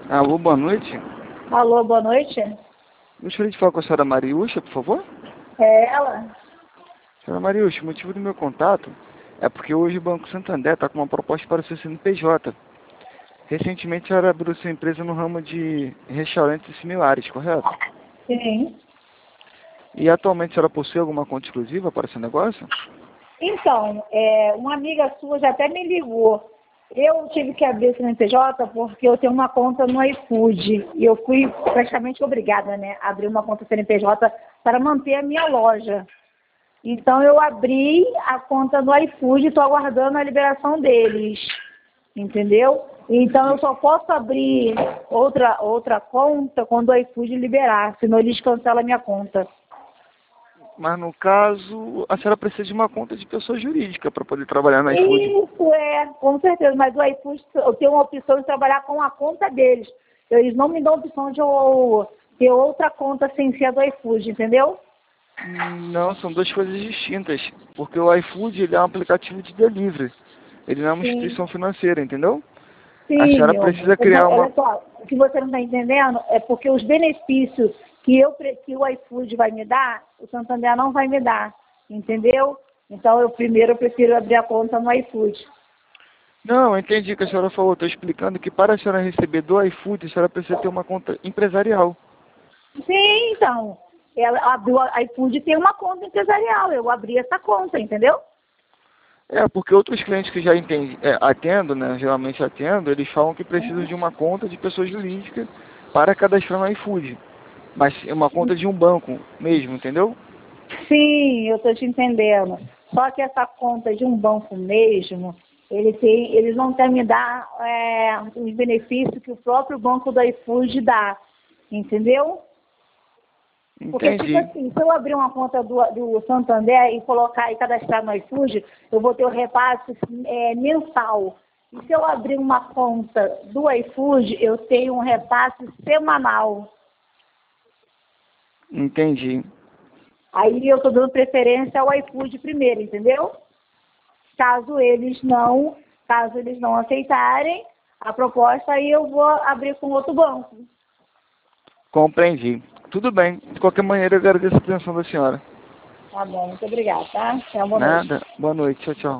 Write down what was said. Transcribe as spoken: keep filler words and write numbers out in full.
Alô, boa noite. Alô, boa noite. Gostaria de falar com a senhora Mariúcha, por favor? É ela? Senhora Mariúcha, o motivo do meu contato é porque hoje o Banco Santander está com uma proposta para o seu C N P J. Recentemente a senhora abriu sua empresa no ramo de restaurantes similares, correto? Sim. E atualmente a senhora possui alguma conta exclusiva para esse negócio? Então, é, uma amiga sua já até me ligou. Eu tive que abrir esse C N P J porque eu tenho uma conta no iFood. E eu fui praticamente obrigada, né, a abrir uma conta C N P J para manter a minha loja. Então eu abri a conta no iFood e estou aguardando a liberação deles. Entendeu? Então eu só posso abrir outra, outra conta quando o iFood liberar, senão eles cancelam a minha conta. Mas no caso, a senhora precisa de uma conta de pessoa jurídica para poder trabalhar no iFood. Isso é, com certeza, mas o iFood eu tenho uma opção de trabalhar com a conta deles. Eles não me dão opção de eu ter outra conta sem ser a do iFood, entendeu? Não, são duas coisas distintas. Porque o iFood ele é um aplicativo de delivery. Ele não é uma Sim. instituição financeira, entendeu? A Sim, senhora meu amor. precisa criar uma... Olha só, o que você não está entendendo é porque os benefícios que, eu, pre- que o iFood vai me dar, o Santander não vai me dar, entendeu? Então, eu primeiro eu prefiro abrir a conta no iFood. Não, eu entendi o que a senhora falou. Estou explicando que para a senhora receber do iFood, a senhora precisa ter uma conta empresarial. Sim, então, ela abriu a iFood tem uma conta empresarial, eu abri essa conta, entendeu? É, porque outros clientes que já entende, é, atendo, né, geralmente atendo, eles falam que precisam de uma conta de pessoa jurídica para cadastrar no iFood. Mas é uma conta de um banco mesmo, entendeu? Sim, eu estou te entendendo. Só que essa conta de um banco mesmo, ele tem, eles não querem me dar é, os benefícios que o próprio banco do iFood dá, entendeu? Porque, tipo Entendi. assim, se eu abrir uma conta do, do Santander e colocar e cadastrar no iFood, eu vou ter o repasse é, mensal. E se eu abrir uma conta do iFood, eu tenho um repasse semanal. Entendi. Aí eu estou dando preferência ao iFood primeiro, entendeu? Caso eles não, caso eles não aceitarem a proposta, aí eu vou abrir com outro banco. Compreendi. Tudo bem. De qualquer maneira, eu agradeço a atenção da senhora. Tá bom, muito obrigada, tá? Tenha uma boa noite. Nada. Boa noite. Tchau, tchau.